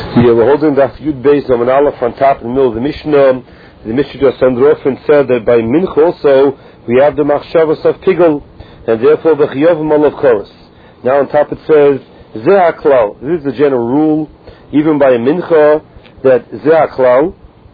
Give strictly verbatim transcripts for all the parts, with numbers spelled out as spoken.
Yeah, we're holding that Yud Beis on an Aleph on top in the middle of the Mishnah. The Mishnah just ended off and said that by Mincha also we have the Machshavos of Pigel, and therefore the Chiyovim of Chorus. Now on top it says Zeh HaKlal. This is the general rule, even by a Mincha, that Zeh HaKlal,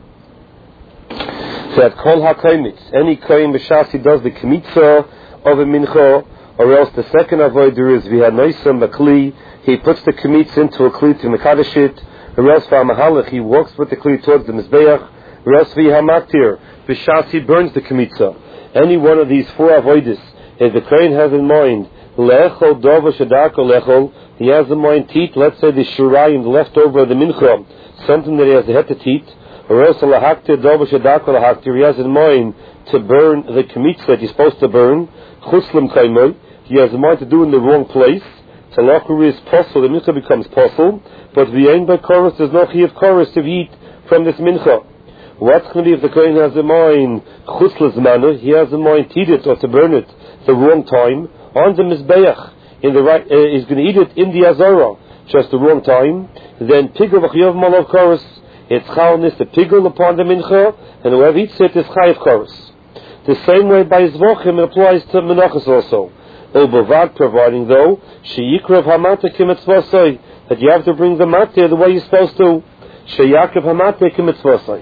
that Kol HaKoimitz, any Koim B'Shas he does the Kmitza of a Mincha, or else the second avoider is V'hanoisam B'Kli, he puts the Kmitza into a Kli to Mekadosh it, or else V'hamahalach, he walks with the Kli towards the Mizbeach, or else V'hamatir, B'Shas he burns the Kmitza. Any one of these four avoiders, if the Kohen has in mind, Le'echol Dova Shadako Lechol, he has in mind teat, let's say the Shurayim, the leftover of the Mincha, something that he has the head to teat, or else Lahaktir Dova Shadako Lahaktir, he has in mind to burn the Kmitza that he's supposed to burn, Chuslam Kaimoy, he has in mind to do in the wrong place, Talakuri is possible, the Mincha becomes possible, but the end by chorus, there's no Chi of chorus to eat from this Mincha. What's going to be if the Kohen has in mind Chuslas Manu, he has in mind to eat it or to burn it the wrong time, on the Mizbeach, in the right, uh, he's going to eat it in the Azara, just the wrong time, then Pigel V'Chiyov Malav chorus, it's Chalnis, the Pigel upon the Mincha, and whoever eats it is Chayiv chorus. The same way by Zvachim it applies to Menachos also. Obavad, providing though, Sheyikrav Hamata Kimitzvasai, that you have to bring the Matir the way you're supposed to. Sheyakrav Hamata Kimitzvasai.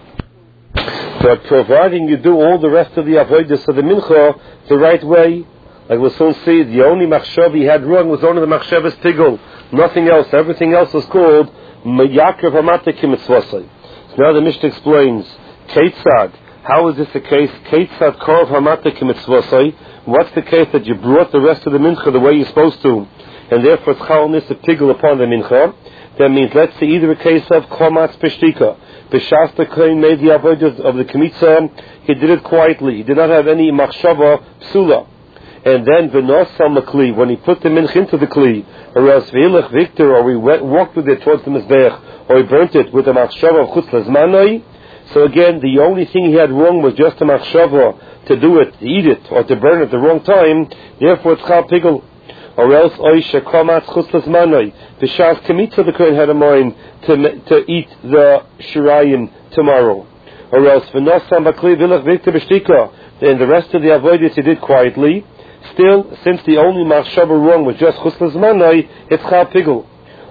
But providing you do all the rest of the avodas of the Mincha the right way, like we'll soon see, the only Machshav he had wrong was only the Machshavas Pigel, nothing else. Everything else was called Yakrav Hamata Kimitzvasai. So now the Mishnah explains, Keitzad, how is this the case? Keitzad Korov Hamata Kimitzvasai. What's the case that you brought the rest of the Mincha the way you're supposed to, and therefore it's Chalnis a Pigel upon the Mincha? That means, let's say, either a case of Komatz Peshtika. B'Shasta Kohen made the avodah of the Kmitza, he did it quietly, he did not have any Machshava Psula. And then V'nosam Kli, when he put the Mincha into the Kli, or else V'ilach Victor, or we went, walked with it towards the Mizbeach, or he burnt it with the Machshava of Chutz Lazmanoi. So again, the only thing he had wrong was just a Machshava to do it, to eat it, or to burn it at the wrong time, therefore it's Chal Pigel. Or else Oisha Komatz Chutz Lazmanoi, B'Shas Kmitza the Kohen had in mind to, to eat the Shirayim tomorrow. Or else V'nosam Bakli V'ilach Victor B'Shtika, and the rest of the avoidance he did quietly. Still, since the only Machshava wrong was just Chutz Lazmanoi, it's Chal Pigel.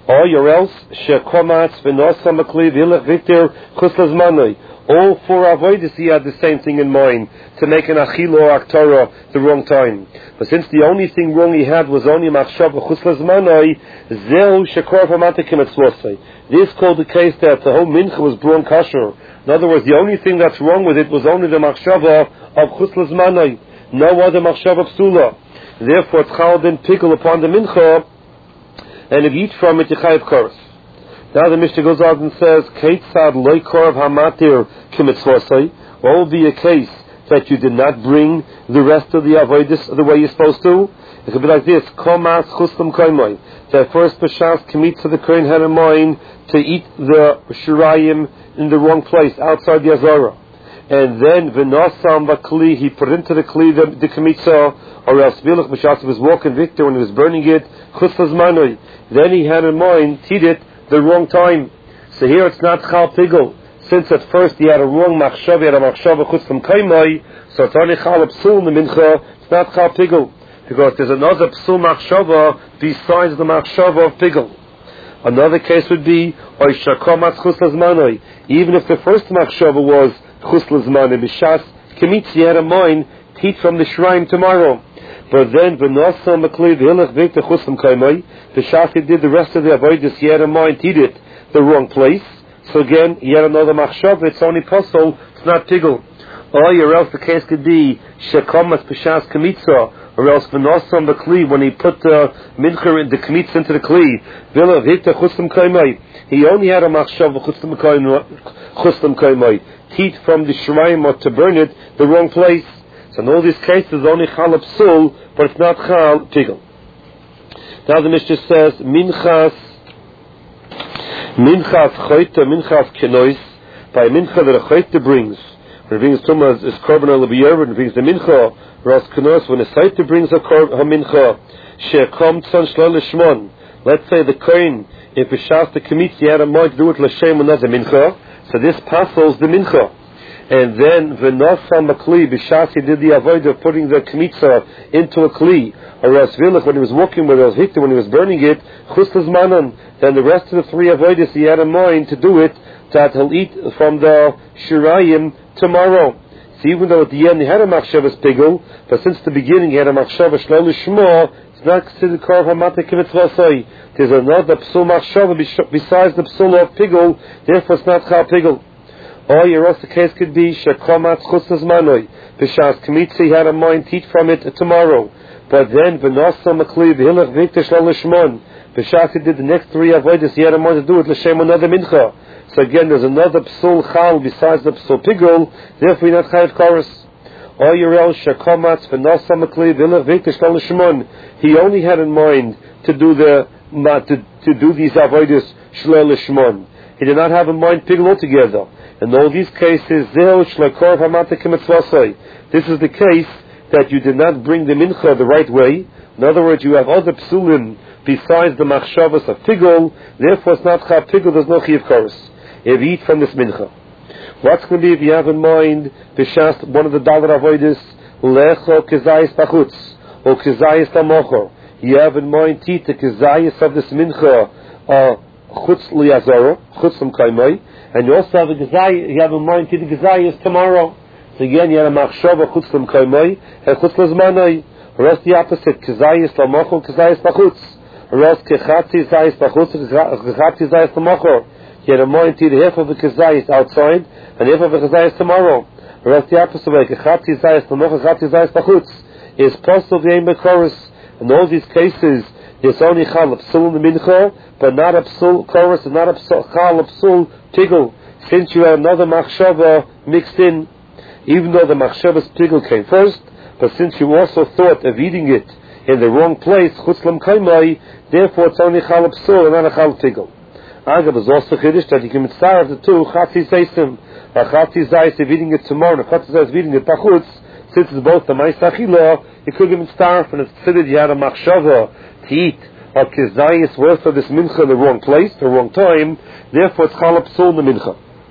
Or else Shekomatz V'nosam Bakli V'ilach Victor Chutz Lazmanoi. All four avoiders he had the same thing in mind, to make an achila or aktorah the wrong time. But since the only thing wrong he had was only machshava chutz lazmanoi, zeu shekor hamata kimitzvosei. This is called the case that the whole mincha was braun kosher. In other words, the only thing that's wrong with it was only the machshava of chutz lazmanoi, no other machshava psula. Therefore, it's chal then pickle upon the mincha, and if you eat from it, you chayiv chorus. Now the Mishnah goes on and says, Keitzad loy korv hamatir kimitzvosei. What will be a case that you did not bring the rest of the avodas the way you're supposed to? It could be like this, Komas chuslam koimoy. That first B'Shas Kmitza the Kohen had in mind to eat the Shirayim in the wrong place, outside the Azara. And then V'nosam Bakli, he put into the Kli the, the Kmitza, or else Vilach B'Shas was walking Victor when he was burning it, Chutz Lazmanoi. Then he had in mind to eat it the wrong time. So here it's not Chal Pigel. Since at first he had a wrong Machshav, he had a Machshav Chutzlam Kaimai, so it's only Chal Psul in the Mincha, it's not Chal Pigel. Because there's another Psul Machshava besides the Machshava of Pigel. Another case would be Oisha Komatz Chutz Lazmanoi. Even if the first Machshava was Chutz Lazmanoi, B'Shas Kmitz, he had a mind to eat from the shrine tomorrow. But then, V'nosam Bakli V'ilach Victor Chuslam Kaimai, the Shafi did the rest of the avodas, he had in mind to eat it the wrong place. So again, he had another machshav, it's only possible, it's not Pigel. Or else the case could be, Shekomas B'Shas Kmitza, or else V'nosam Bakli, when he put the mincha in the Kmitza into the Kli, V'ilach Victor Chuslam Kaimai, he only had a machshav Chuslam Kaimai, to eat from the Shemaim or to burn it the wrong place. So in all these cases, only Chal Psul, but it's not Chal Pigel. Now the Mishnah says, Minchas, Minchas Choyta, Minchas Kenois, by Mincha that a Choyta brings, when it brings Tumah is Korban al-Biyar, when it brings the Mincha, Ras Kenois, when a Saita brings a Mincha, She'kom Tzon Shlo Lishmon, let's say the Kohen if B'shas the Kemitza you had a mind to do it l'shem another mincha, so this passes the mincha. And then v'nosa makli b'shas he did the avodah of putting the Kemitza into a kli, or else vilach when he was walking with it, was hikta when he was burning it, chus l'zmanan. Then the rest of the three avodas he had a mind to do it, that he'll eat from the shirayim tomorrow. So even though at the end he had a machshavas pigul, but since the beginning he had a machshavas shlo l'shmo, it's not considered korv hamata k'mitzvasai. There's another psul machshava besides the psul of pigul, therefore it's not chal pigul. Or your also case could be shekomat chutz zmanoi. B'shas Kemitza he had a mind to eat from it tomorrow. But then v'nosa makli v'hilach v'ikta shlo l'shmon. B'shas he did the next three avodas he had a mind to do it l'shem another mincha. So again, there's another psul chal besides the psul pigul, therefore you're not chayav chorus. Or Yerel shekomatz v'nosa makli v'ilach v'ikta shlo l'shmon. He only had in mind to do the not to, to do these avodas shlo l'shmon. He did not have in mind pigul altogether. In all these cases, this is the case that you did not bring the mincha the right way. In other words, you have other psulim besides the machshavas of pigul, therefore it's not chav pigul, there's no chiv chorus. If you eat from this mincha. What's going to be if you have in mind, b'shas, one of the dollar avoidus, lecho kezayis bachutz, or kezayis tamocho. You have in mind, eat the kezayis of this mincha, uh, chutz liyazoro, chutz l'mkaimai, and you also have a gezayis, you have in mind, eat the gezayis tomorrow. So again, you have a machshava chutz l'mkaimai, and chutz l'zmanai. Or else the opposite, kezayis tamocho, kezayis bachutz. Or else kechatzi zayis bachutz, kechatzi zayis tamocho. You had a mind to eat half of the kezayis outside, and half of the kezayis tomorrow. Or else the opposite way, kechatzi zayis tamocho, kechatzi zayis bachutz. Is possible the aim chorus. In all these cases, there's only chal a psul in the mincha, but not a psul chorus, and not a chal a psul pigul, since you have another machshava mixed in, even though the machshava's pigul came first, but since you also thought of eating it in the wrong place, chutz l'mkaimai, therefore it's only chal a psul and not a chal pigul. Agav is also chiddush that you can mitzvah the two chatzi zeisim, a chatzi zeis of eating it tomorrow, and a chatzi zeis of eating it pachutz. Since it's both the ma'isachila, it could give him starve, and it's considered you had a machshava to eat a kezayis worth of this mincha in the wrong place, the wrong time, therefore it's chalap psul in the mincha.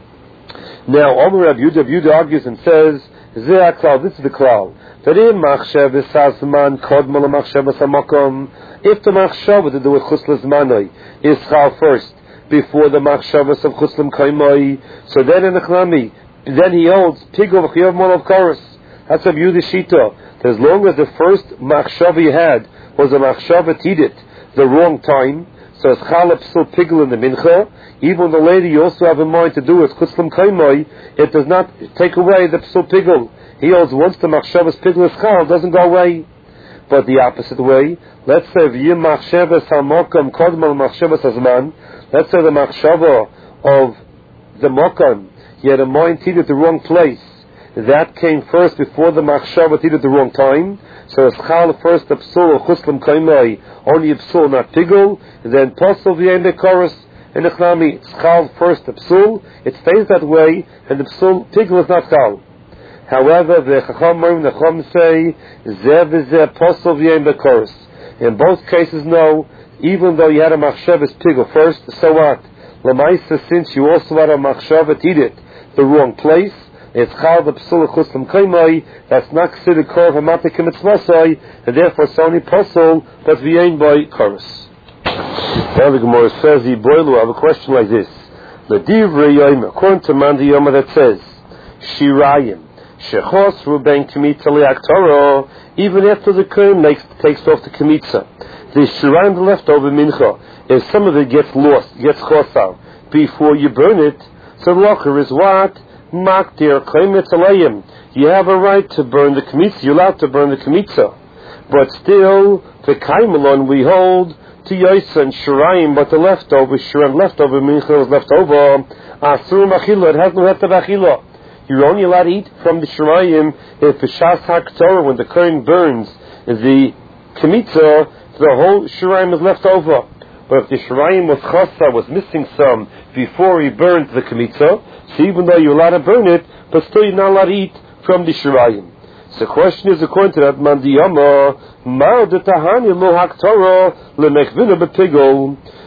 Now, Omer Rav Yehuda, Rav Yehuda argues and says, Zeh klal, this is the klal, that in machshavas hazman kodma l'machshavas hamakom, if the machshava to do with chutz l'zmanai is chal first, before the machshavas of chutz l'mkaimai, so then in the chlami, then he holds pigul v'chiyav mon of chorus. That's a Yehuda shita. As long as the first machshava he had was a machshava tidit, the wrong time, so it's chalap psul pigul in the mincha, even the lady you also have in mind to do it, chutz l'mkaimai, it does not take away the psul pigul. He holds once the machshava's pigul is chal, it doesn't go away. But the opposite way, let's say v'yim machshavas ha-mokam kodmal machshavas hazman, let's say the machshava of the mokam, he had a mind tidit the wrong place, that came first before the machshava did at the wrong time. So it's chal first the psul of chutz l'mkaimai, only a psul, not pigul, and then posel v'yein bekoros in the chlami. It's chal first the psul, it stays that way, and the psul pigul is not chal. However, the chacham the chacham say zeh v'zeh posel v'yein bekoros. In both cases, no. Even though you had a machshava's pigul first, so what? L'maisa, since you also had a machshava did it the wrong place. It's chal the psul chutz l'mkaimai, that's not considered korv hamata k'mitzvasai, and therefore it's only posel, but v'yein by chorus. Now the Gemara says, Yiboilu, I have a question like this. The divrei yom, according to Mandi Yoma that says, Shirayim, shechos ruben k'mitza li'aktoro, even after the kohen takes off the k'mitza, the shirayim, the leftover mincha, if some of it gets lost, gets chosal, before you burn it, so the locher is what? Maktir kaimitz alayim. You have a right to burn the kmitza. You're allowed to burn the kmitza, but still the kaimelon we hold to yoisa and shirayim. But the leftover shirayim, leftover mincha is leftover. Asur machila. It has no het of achila. You're only allowed to eat from the shirayim if the shas haktorah, when the kohen burns the kmitza, the whole shirayim is left over. But if the shirayim was chasa, was missing some before he burned the kmitza, so even though you're allowed to burn it, but still you're not allowed to eat from the shirayim. So the question is, according to that, Mandiyama, Mar de Tahani lo haktoro lemechvina bepigol.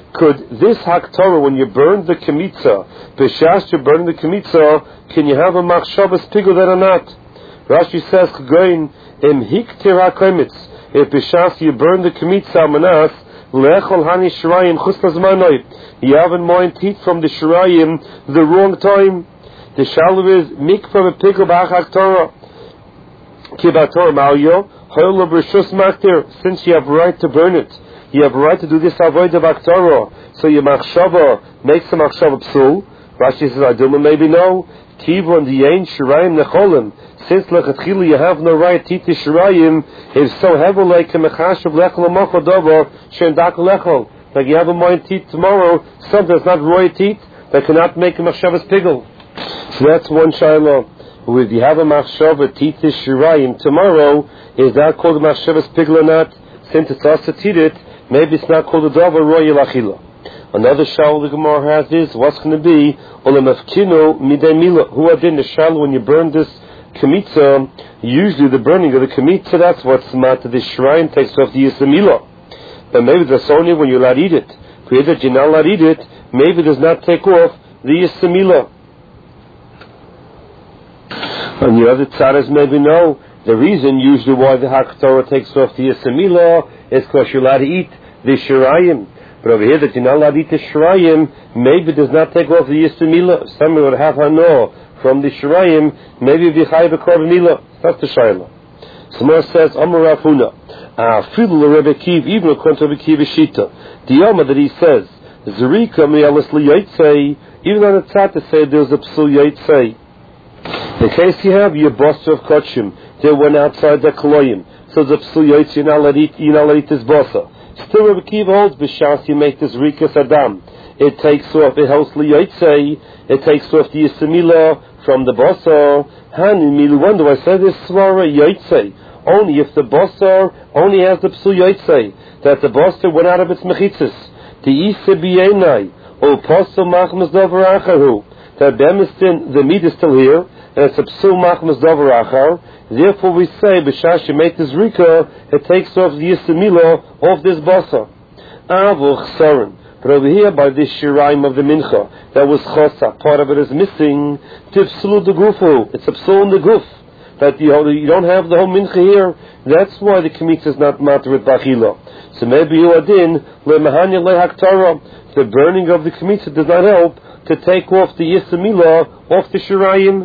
could this Haktorah, when you burn the Kemitza, B'shas you're burning the Kemitza, can you have a Machshavas Pigul that or not? Rashi says, K'goyin, Em Hiktir HaKemitz, if B'shas you burn the Kemitza Manas, Lechol Hani Shirayim Chustaz Manoi, you have in mind heat from the Shirayim the wrong time. The Shalom is Mikvah Pigul B'ach Haktorah. Kibator Malyo, Hoylo B'Rishus Maktir, since you have right to burn it, you have a right to do this avoid of Aktara. So your machshava makes the machshava psul. Rashi says, I don't maybe no. Kivon the Yain Shirayim Necholim. Since lechatchila you have no right to eat the Shirayim, if so heavy like a mechashav lechol amocho dovo shendak lechol. Like you have a mind to eat tomorrow, something that's not roy to eat, that cannot make a machshavas pigul. So that's one shiloh. If you have a machshava to eat the Shirayim tomorrow, is that called a machshavas pigul or not? Since it's also to eat it, maybe it's not called a dover royal achila. Another shal the Gemara has is what's going to be olamafkino midei mila. Who are in the shal when you burn this kemitza? Usually the burning of the kemitza, that's what's mat the shrine takes off the yisamila. But maybe that's only when you're allowed to eat it. If that you're not allowed to eat it, maybe it does not take off the yisamila. And the other tzaras maybe no. The reason usually why the Haktorah takes off the yisamila is because you're allowed to eat the shirayim. But over here that you're not allowed to eat the shirayim, maybe it does not take off the yisamila. Somebody would have hano from the shirayim, maybe it be chayiv b'korban mila. That's the shayla. Somewhere says Amar Rav Huna, Afidul Rebbe Kiv, even according to Rebbe Kiv Shita, the Yoma that he says Zerika mi'alas liyatzei, even on the tzad to say there's a psul yatzei. In case you have your boss of kachim, they went outside the koloyim, so the psul yatzei you're not allowed to eat, you're not allowed to eat this bossa. Still Rebbe Kiv holds b'shas you make this rikas adam. It takes off it holds liyatzei, it takes off the yisamila from the bossa. Han milu wonder I said this svara yatzei. Only if the bossar only has the psul yatzei, that the bossar went out of its mechitzas. The isa biyenai, o posel machmas dover acharu, that bemistin, the meat is still here, and it's a psul machmas dover achar. Therefore we say, b'shash you make this rika, it takes off the yisamila of this bossar. Avuch sarin. But over here, by this shiraim of the mincha, that was chosa, part of it is missing, tifsulu de gufu, it's a psul in the guf. That you, you don't have the whole mincha here, that's why the kemitza is not matter with bachila. So maybe you adin lemahanya lehaktara. The burning of the kemitza does not help to take off the yisamila off the shirayim.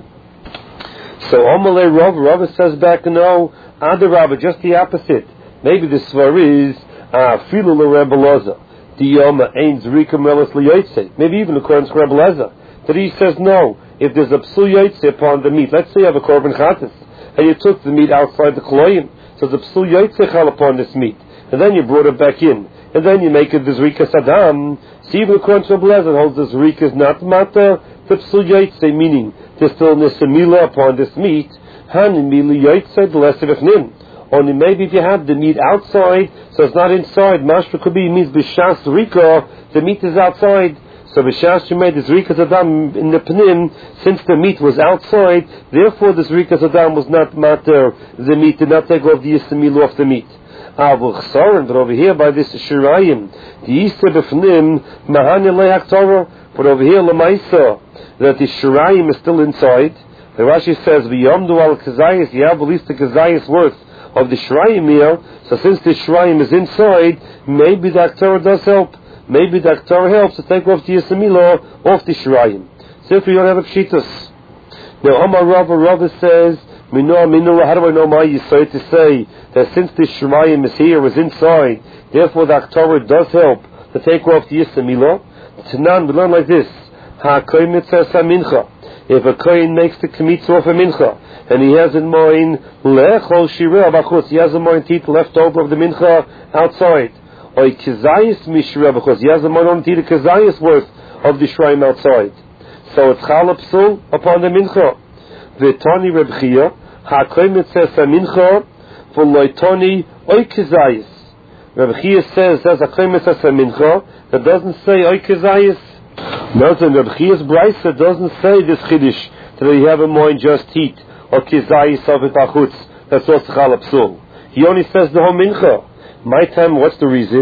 So Amalei Rav, Rav says back no, Adar Rabba, just the opposite. Maybe the svar is filu leRebbe Loza. The Yoma ain zrika melas liyatzei. Maybe even according to Rebbe Loza, that he says no. If there's a psul yatzei upon the meat, let's say you have a korban chatas, and you took the meat outside the koloyim, so the psul yatzei chal upon this meat, and then you brought it back in, and then you make it the zrika sadam. See, even according to Rebbe Loza holds the zrika is not mata the psul yatzei, meaning there's still nisamila upon this meat. Han mili yatzei the less of ifnim. Only maybe if you have the meat outside, so it's not inside. Mashra could be means b'shas rika, the meat is outside. So b'shas you made this rikas adam in the pnim, since the meat was outside, therefore this rikas adam was not matter. The meat did not take off the yisamil off the meat. Avuch sarin, but over here by this shirayim, the yisra b'fnim mahanya lehaktara, but over here lemaisa that the shirayim is still inside. The Rashi says v'yomdu al kazayis, you have at least the kazayis worth of the shirayim here. So since the shirayim is inside, maybe the aktara does help. Maybe the aktara helps to take off the yisamila off the shirayim. So if you don't have a pshitas. Now Amar Rava, Rava says, Minor, Minor, how do I know my yisay to say that since the shirayim is here, is inside, therefore the aktara does help to take off the yisamila? Tanan, we learn like this. Ha koyin mitzvah mincha. If a koyin makes the kemitza off a mincha, and he has in mind lechol shireh b'chutz, he has in mind teeth left over of the mincha outside. Or kizayis mishra because he has a mind on the kizayis worth of the shrine outside. So it's chalap psul upon the mincha. V'toni Reb Chia hakoy mitzvah mincha v'loitoni oy kizayis. Reb Chia says there's a koy mitzvah mincha that doesn't say oy kizayis. Nothing. Reb Chia's brayso doesn't say this chiddush that you have in mind just heat or kizayis of it b'chutz. That's also chalap psul. He only says the whole mincha. My time, what's the reason?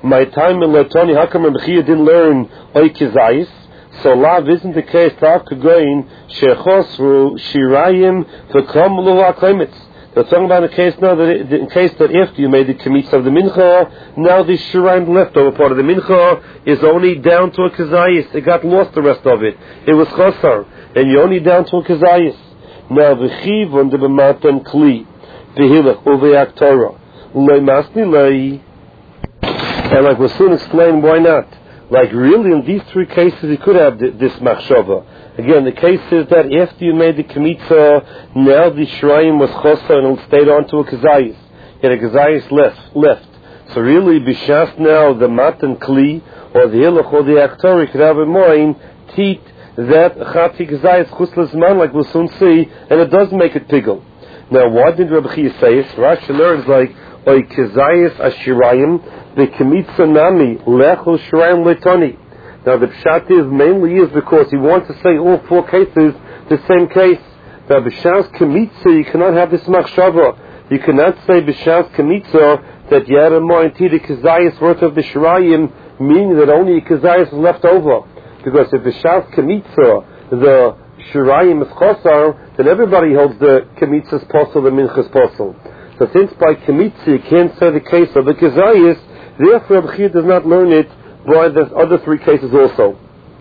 My time in Letoni, how come Rabbi Chia didn't learn Oy Kizayis? So Lav isn't the case. Tav Kagoin Shechosru Shirayim V'Kom Lu HaKomitz. They're talking about a case now that it, in case that after you made the Kemitz of the Mincha, now the Shirayim leftover part of the Mincha is only down to a Kizayis. It got lost, the rest of it. It was Chosar, and you're only down to a Kizayis. Now V'Chiv on the B'matan Kli V'Hilach Uve'ak Torah Loi Masni Loi. And like we'll soon explain why not. Like really, in these three cases, you could have th- this machshava. Again, the case is that after you made the kemitza, now the shrine was chosa and it stayed on to a kazayis. And a kazayis left. left. So really, b'shas now, the matan kli, or the hilach, or the aktori, could have in mind, teat, that chati kazayis chuslas man, like we'll soon see, and it does make it piggle. Now, why did Rabbi Chia say it? Rashi learns like, oy kazayis ashirayim, the kemitza nami lechu shirayim letoni. Now the pshat is mainly is because he wants to say all four cases the same case. Now b'shas kemitza you cannot have this machshava. You cannot say b'shas kemitza that you had in mind the kazayis worth of the shirayim, meaning that only a kazayis is left over. Because if b'shas kemitza the shirayim is chosar, then everybody holds the kemitza's posel, the minchas posel. So since by kemitza you can't say the case of the kazayis, therefore Rabbi Chia does not learn it by the other three cases also.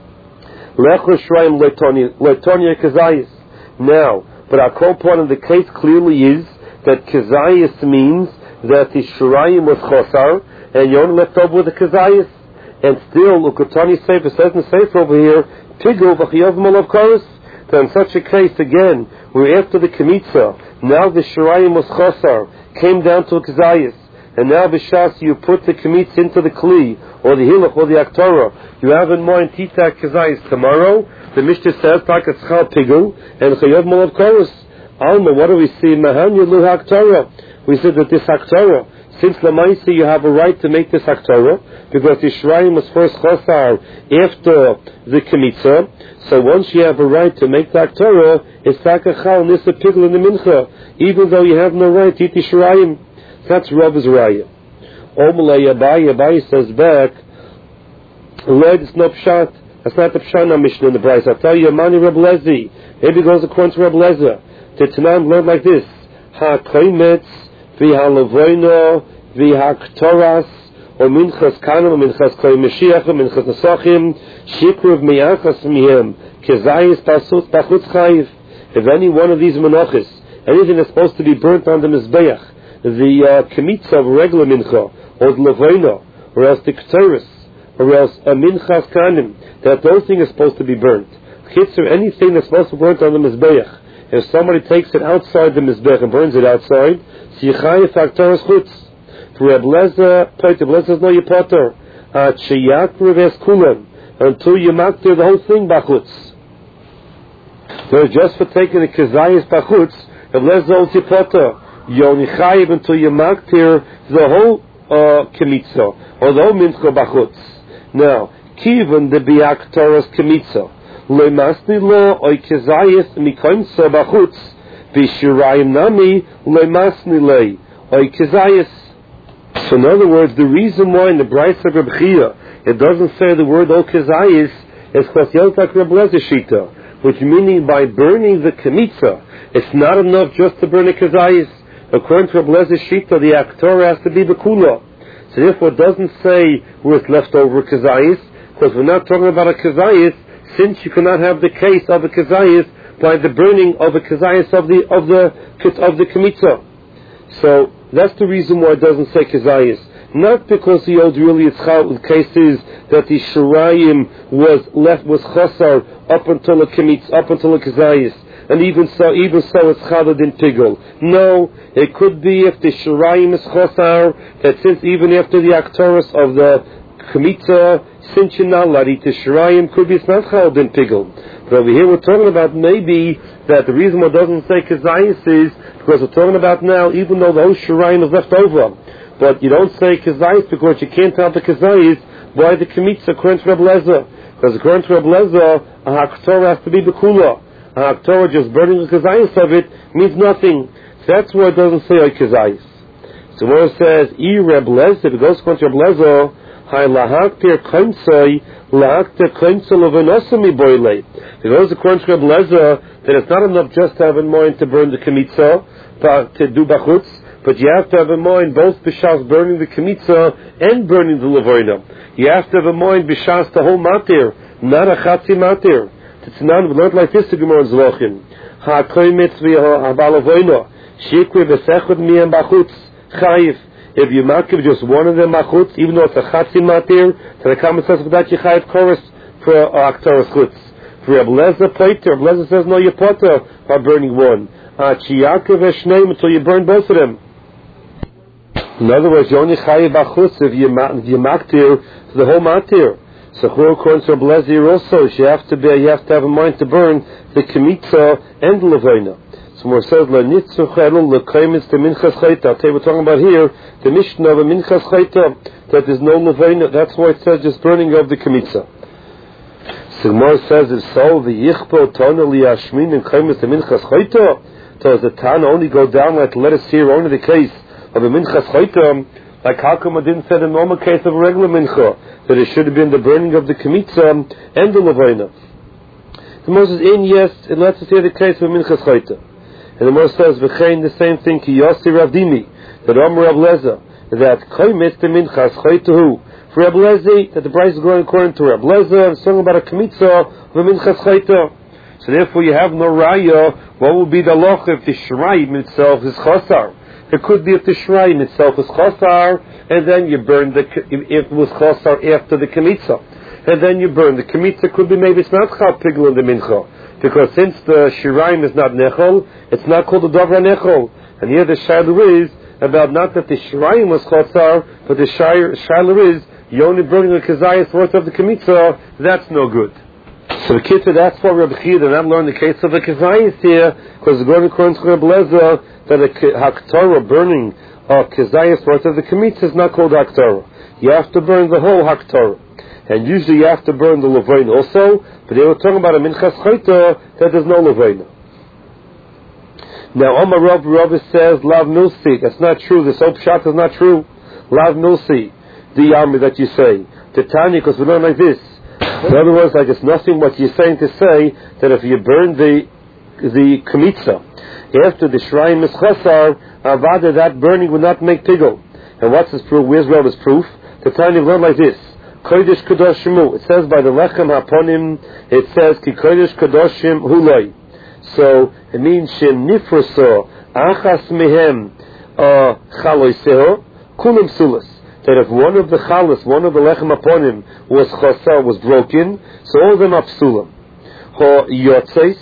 Lechu Shraim Letonia Kazayis. Now, but our core point of the case clearly is that Kazayis means that the Shraim was Chosar and you're only left over with the Kazayis. And still, Ukotani Sefer says in the Sefer over here, Tigu V'Chiyav Malav Koros. Then in such a case again, where after the Kemitza, now the Shraim was Chosar, came down to a Kazayis. And now b'shas you put the kemitz into the kli or the hilach or the aktorah. You have in mind titak kazayis tomorrow. The Mishnah says takat schal pigul and chayav malav koros. Alma, what do we see? Mahan yulu haktorah. We said that this haktorah, since lamaisi you have a right to make this haktorah because the shrine was first chosar after the kemitza. So once you have a right to make the haktorah, it's takachal nisa pigul in the mincha, even though you have no right to eat the shrine. That's Rabbi's raya. Omalei Abaye, Abaye says back, Lord, it's no pshat. That's not the pshat in our Mishnah in the Bryce. I'll tell you, Mani Reb Lezi. Maybe it goes according to Reb Leza. The Tanam learned like this: Ha koimetz, v'ha levoino, v'ha ktoras, or minchas kanam, minchas koy Mashiach, minchas nesachim, shikruv miyachas mihem, kezayis pasut pachutz chayiv. If any one of these menachos, anything that's supposed to be burnt on the mizbeach, the uh, kemitza of regular mincha, or the levoina, or else the kteris, or else a minchas kanim, that those things are supposed to be burnt. Chitzer, anything that's supposed to be burnt on the mizbeach, if somebody takes it outside the mizbeach and burns it outside, so yichayif haktaras chutz. For Reb Leza, Reb Leza is no yipoter, at sheyat reves kulam, until you makter the whole thing bachutz. So just for taking the kazayis bachutz, Reb Leza holds yipoter. Yoni chayiv until you maktir the whole uh, kemitza or the whole mincha bachutz. Now, kiven the biak toras kemitza lemasni lo oy kezayis mikoimsa bachutz v'shirayim nami lemasni le oy kezayis. So, in other words, the reason why in the Bryce of Reb Chia it doesn't say the word oy kezayis is because yeltak Reb Leza shita, which meaning by burning the kemitza, it's not enough just to burn a kezayis. According to Reb Lez's shita, the aktorah has to be bekula. So therefore it doesn't say where it's left over kazayis, because we're not talking about a kazayis, since you cannot have the case of a kazayis by the burning of a kazayis of the of the of the kemitza. So that's the reason why it doesn't say kazayis. Not because the old really it's the case is that the shirayim was left was chasar up until a kemitza, up until a kazayis. And even so, even so, it's chadad in pigul. No, it could be if the shirayim is chosar, that since even after the aktoros of the kemitza, since you're not allowed to eat the shirayim, could be it's not chadad in pigul. But over here we're talking about maybe that the reason why it doesn't say kazayis is because we're talking about now, even though those shirayim is left over, but you don't say kazayis because you can't have the kazayis by the kemitza according to Reb Leza. Because according to Reb Leza, a haktorah has to be bekula. A Torah just burning the kazayis of it means nothing. So that's why it doesn't say like kazayis. So when it says E Reb Leza, if it goes according to Reb Leza, Hai lahaktir koinsoi, lahaktir koinsol of anosami boile. It goes according to Reb Lezer that it's not enough just to have in mind to burn the kmitza, but to do bachutz, but you have to have in mind both b'shas burning the kmitza and burning the levoina. You have to have in mind b'shas the whole matir, not a chatzi matir. It's not, we learned like this to Gemara Zvochin. Ha-koy mitzvi ha-balavoina, shikwe v'sechud miyam bachutz, chayiv. If you makiv just one of them machutz, even though it's a chatzi matir, then the comment says that you chayiv chorus for aktaras chutz. For Reb Lezer poiter, Reb Lezer says no, you poter by burning one. Chiyakav v'shneim until you burn both of them. In other words, you only chayiv bachutz if you maktir the whole matir. So according to Reb Lezer also, you have to be, you have to have in mind to burn the kmitza and the levoina. So more says la nitzu chelul lekaimis the minchas chayta. I'll tell you what we're talking about here. The mishnah of a minchas chayta, that there's no levoina. That's why it says just burning of the kmitza. So more says if so, the yichpo tona liyashmin and kaimis the minchas chayta. Does the Tana only go down like let us hear only the case of a minchas chayta? Like how come I didn't say the normal case of a regular mincha, that it should have been the burning of the kmitza and the levoina? The Moses in yes, it lets us hear the case of a minchas chayta. And the Moses says v'chein the same thing ki Yossi Ravdimi, that Omer Reb Lezer, that kaimis the minchas chaytahu. For Reb Lezer, that the price is going according to Reb Lezer, and something about a kmitza of a minchas chayta. So therefore you have no raya. What would be the loch if the shrine itself is chosar? It could be if the shrine itself is chosar, and then you burn the, if it was chosar after the kmitza, and then you burn the kmitza. Could be maybe it's not chal pigel in the mincha, because since the shrine is not nechol, it's not called the davra nechol. And here the shiloh is about not that the shrine was chosar, but the shiloh is you only burning the kazayas worth of the kmitza. That's no good. So the kitzur, that's why Rabbi Chia did not learn the case of the kazayas here, because the going according to Rabbi Lezer that a haktorah burning a kazayas worth of the kmitza is not called haktorah. You have to burn the whole haktorah, and usually you have to burn the levain also. But they were talking about a minchas chayta that there's no levain. Now Omar Rav Rav says lav nulsi. That's not true. This whole pshat is not true. Lav nulsi, the army that you say the Tanya, because we learn like this. In other words, like it's nothing what you're saying to say that if you burn the the kmitza after the shrine is chasar, avada, that burning would not make tigel. And what's his proof? Where's Rabbi's proof? The Tanya learned like this: Kodesh Kadoshim. It says by the lechem haponim. It says Ki Kodesh Kadoshim Huloi. So it means Shem Nifroso Achas Mehem Chaloiseho Kulim Sulas. That if one of the chalas, one of the lechem aponim was chasar, was broken, so all of them are psulim. Ho yotzeis.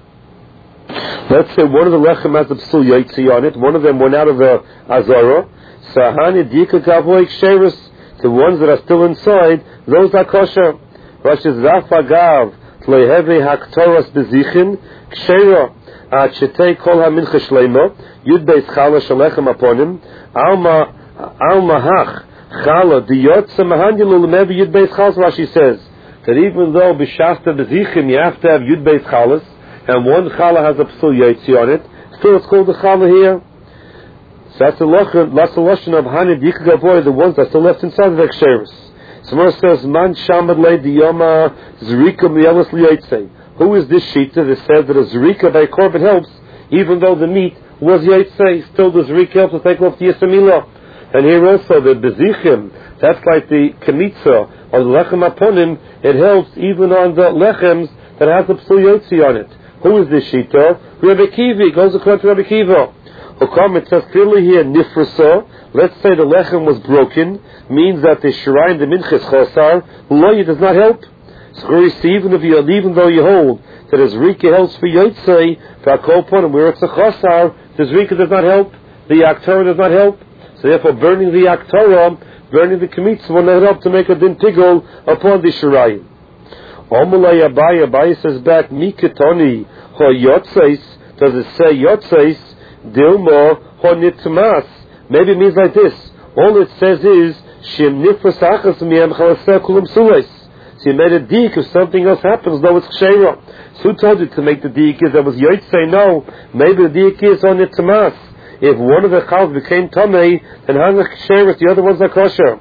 Let's say one of the lechem has a psul yotzi on it. One of them went out of the azara. Sahani dika gavoy ksheris. The ones that are still inside, those are kosher. Rashi zafagav tlehevi haktoras bezichin kshera at shetei kol hamincha shleima yud beis chalas shalechem aponim alma alma hach. Chala diyotza mahandilu lemevi yud beis chalas. Rashi says that even though b'shasta bezichim you have to have yud beis chalas, and one chala has a psul yotzi on it, still it's called the chala here. So that's the lashon, that's the lashon of hani dika gavoy, the ones that are still left inside the ksheris. Someone says man shamad le diyoma zrika mielas liyotze. Who is this shita that says that a zrika by korban helps, even though the meat was yotze, still the zrika helps to take off the yasamila. And here also the bezichim, that's like the kmitza or the lechem aponim, it helps even on the lechems that has a psul yotzi on it. Who is this shita? Rabbi Kiva. Goes according to Rabbi Kiva. Okam, it says clearly here nifrasa. Let's say the lechem was broken, means that the shrine, the minchas chosar, loy does not help. So even if you, even though you hold that a zrika helps for yotzei, for a kol ponim, where it's a chosar, the zrika does not help, the yaktorah does not help. So therefore, burning the yaktorah, burning the kmitz will not help to make a din tigol upon the shrine. Omulay Abai, Abai says back, miketoni ho yotzeis. Does it say yotzeis? Dilmo ho nitmas. Maybe it means like this. All it says is shim nifras achas miyam chalaseh kulam sules. So you made a dik if something else happens, though it's kshera. So who told you to make the dik is that was yotzei? No, maybe the dik is on nitmas. If one of the chals became tamei, then hang the ksheris, the other ones are kosher.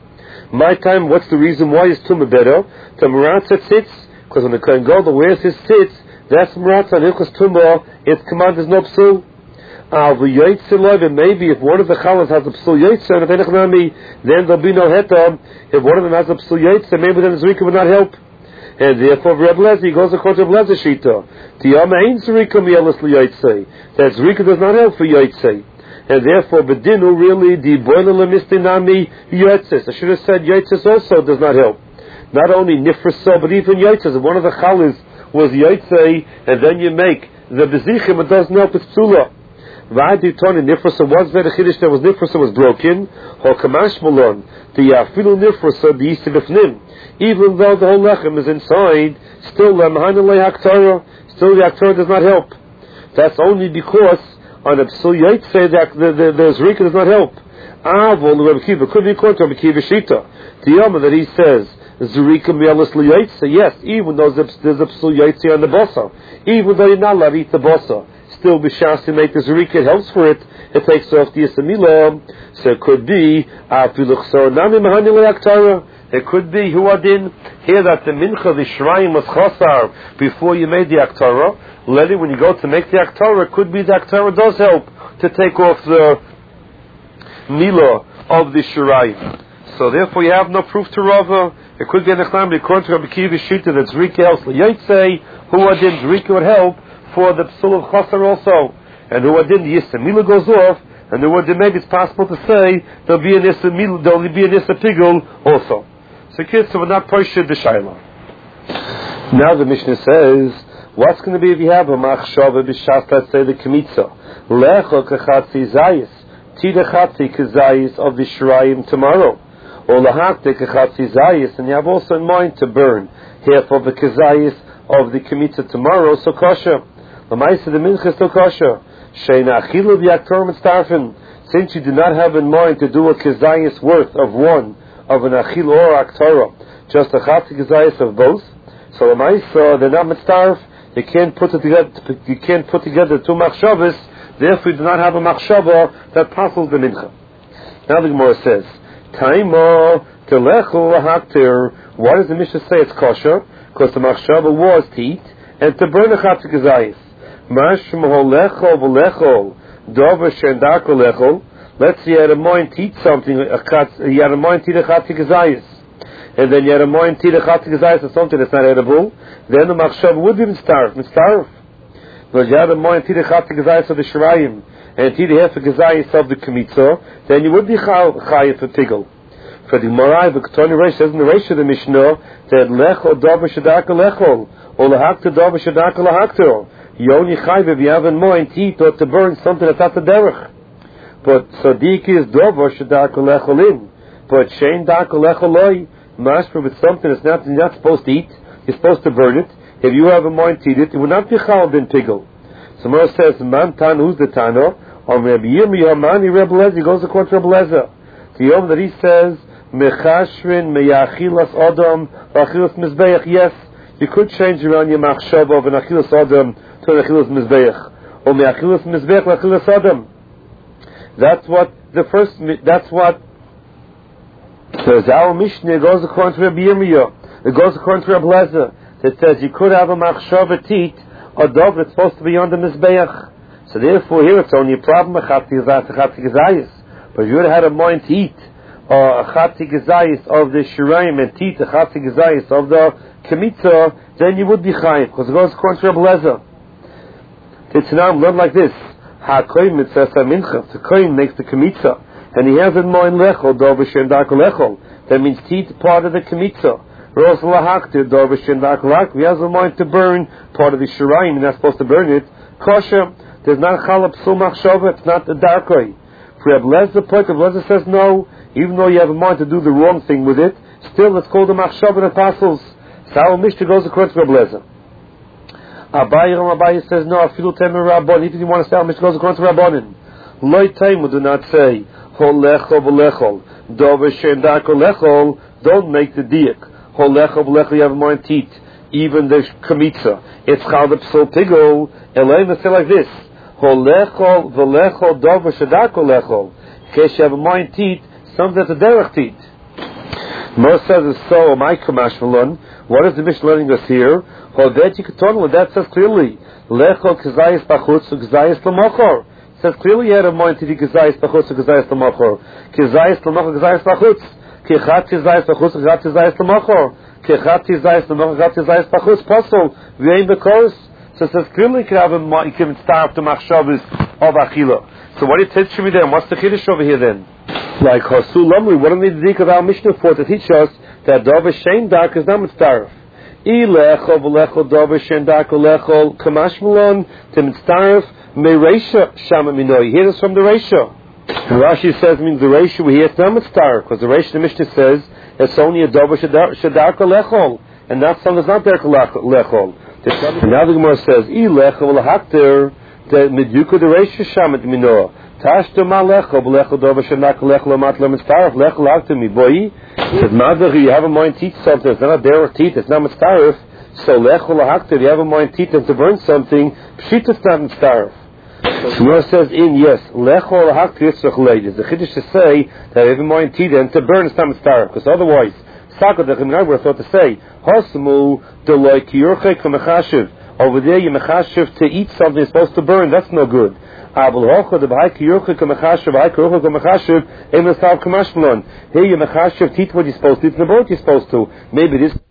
My time, what's the reason why is tumah better? The maratza sits, because when the Kohen Gadol wears his sits, that's maratza and hilchos tumah, its command is no psul. Uh, maybe if one of the chalas has a psul yaitza, then there'll be no hetam. If one of them has a psul yaitza, maybe then the zrika would not help. And therefore, Reb Lezer, he goes according to Reb Lezer's shita. Tiyama ain't zrika mielis liyaitze. That zrika does not help for yaitze. And therefore, bedinu really the boiler lemistinami yaitze. I should have said yaitze also does not help. Not only nifrasa, but even yaitze. If one of the chalas was yaitze, and then you make the bezichim, it doesn't help with psula. V'adi toni nifrasa was very chiddush that was nifrasa was broken. Ho kamash malon the yafilu nifrasa the yisibifnim. Even though the whole lechem is inside, still the mahanalei haktara, still the haktara does not help. That's only because on a psul yaitze that the the, the zrika does not help. Avol the Rebbe Kiva could be according to Rebbe Kiva shita. The yama that he says zrika mielis liyaitze. Yes, even though there's a psul yaitze on the bossa, even though you're not allowed to eat the bossa. Still b'shas to make the zrika, it helps for it. It takes off the yasamila. So it could be it could be who adin here that the mincha the shrine was chasar before you made the aktara. Let it when you go to make the aktara. It could be the aktara does help to take off the mila of the shrine. So therefore you have no proof to Rava. It could be an echlam according to Rabbi Kiva shita that zrika helps. Yaitse who adin zrika would help for the psul of chasar also, and who adin the yisamila goes off, and the word maybe it's possible to say there'll be an yisamila, there'll be an yisapigul also. So kids, so we're not poshed the shayla. Now the Mishnah says, what's going to be if you have a machshava b'shas, let's say the kemitza lecho kachatzi zayis tidachatzi kazayis of the shrayim tomorrow, or lahakte kachatzi zayis, and you have also in mind to burn half of the kazayis of the kemitza tomorrow, so kosher. L'maisa the mincha is still kosher. Sheina achilu b'yaktor mitztarfin. Since you do not have in mind to do a kazayis worth of one of an achil or aktara, just a chatzi kazayis of both. So l'maisa they're not mitztarf. You can't put it together. You can't put together two machshavas. Therefore, you do not have a machshava that passes the mincha. Now the Gemara says, "Taima telechu lahaktir." Why does the Mishnah say it's kosher? Because the machshava was to eat and to burn a chatzi kazayis. Mashmo lechol v'lechol dover shendako lechol. Let's say you had a mind to eat something. A chatz, you had a mind to eat a chatzi kazayis, and then you had a mind to eat a chatzi kazayis or something that's not edible. Then the machshava would be mitzaref, mitzaref. But you had a mind to eat a chatzi kazayis of the shirayim and to eat half a kazayis of the kemitza, then you would be chayav for tigel. For the Gemara, the Ketoni Reish says in the Reish of the Mishnah that lechol dover shedaka lechol or lahakta dover shedaka lahakta. You only chayav if you have in mind to eat or to burn something that's at the derech. But sadik is dover shedaka lecholin. But shein daka lecholoi mashper with something that's not you're not supposed to eat. You're supposed to burn it. If you have a mind to eat it, it would not be chayav in pigel. So Gemara says man tan who's the tano or Rabbi Yirmiyah mani Rebbe Lezer. He goes according to Rebbe Lezer. The yom that he says mechashrin meyachilas adam achilas mizbeach. Yes, you could change around your machshava of an achilas adam to an achilas mizbeach or meyachilas mizbeach achilas adam. That's what the first. That's what. So our Mishnah goes according to Rabbi Yirmiyah. It goes according to Rebbe Lezer. That says you could have a machshava teat a dog that's supposed to be on the mizbeach. So therefore, here it's only a problem a chatzi gezayis. But if you would have had a mind to eat uh, a chatzi gezayis of the shirayim and teat a chatzi gezayis of the kemitza, then you would be chayiv because it goes according to Rebbe Lezer. The Tanam learned like this: Ha koyin mitzvah mincha. The koyin makes the kemitza, and he has in mind lechol dover shendako lechol. That means teat part of the kemitza. He has a mind to burn part of the shirayim, and not supposed to burn it. Kosher, there's not chalab psul machshava, it's not a darkoi. For Rebbe Lezer, point Rebbe Lezer says no, even though you have a mind to do the wrong thing with it, still it's called a machshava that passes. So our Mishnah goes according to Rebbe Lezer. Abaye Abaye says no, afilu temer rabban. Even if you want to say our Mishnah goes according to rabbanin. Loi taimu do not say hol lechol v'lechol dover shem darko lechol. Don't make the diak. Holechol v'lechol, you have a mind to eat. Even the kemitza, it's called the psul pigol. Elaine say like this: Holechol v'lechol dover shedako lechol. In case you have a mind to eat something that's a derech to eat. Mo says so. My kamashmalon. What is the Mishnah learning us here? Hodet yikaton. That says clearly. Lechol kazayis bachutz kazayis l'mochor. Says clearly you had a mind to be kazayis bachutz kazayis l'mochor. Kazayis l'mochor kazayis bachutz. Kechat kazayis bachutz kechat kazayis l'mochor. Kechat kazayis l'mochor kechat kazayis bachutz. Posel v'yein bekos. So it says clearly you can have a you can start the machshavos of achila. So what are you teaching me then? What's the chiddush over here then? Like Hasu Lamri, what do we need of our Mishnah for to teach us that Dava Shein Dark is not mitzaref? Ilechol v'lechol Dava Shein Dark v'lechol Kamashmalon to mitzaref mereisha shama minoi. Hear this from the Reisha. Rashi says means the Reisha we hear it's not mitzaref because the Reisha the Mishnah says it's only a Dava Shedark v'lechol and that song is not there lechol. And now the Gemara says Ilechol v'lehakter the midyuka the Reisha shama minoi. Tashto ma lecho, b'lecho dova shenak lecho lamat lemistarif, lecho lagto mi boy. Says Madach, you have a mind teeth something, it's not there with teeth, it's not mistarif. So lecho lahakto, you have a mind teeth and to burn something, pshit it's not mistarif. So Gemara says in, yes, lecho lahakto yitzrach leid. The chiddush to say that you have a mind teeth and to burn it's not mistarif, because otherwise, sakot the Chimnai were thought to say, Hosamu deloi kiyurchei kamechashiv. Over there you mechashiv to eat something that's supposed to burn, that's no good. Abel hocha the b'hai kiyurcha kamachashiv b'hai kiyurcha kamachashiv aim l'stav kamashmalon. Here you mechashiv teach what you're supposed to, teach the boat you're supposed to. Maybe this.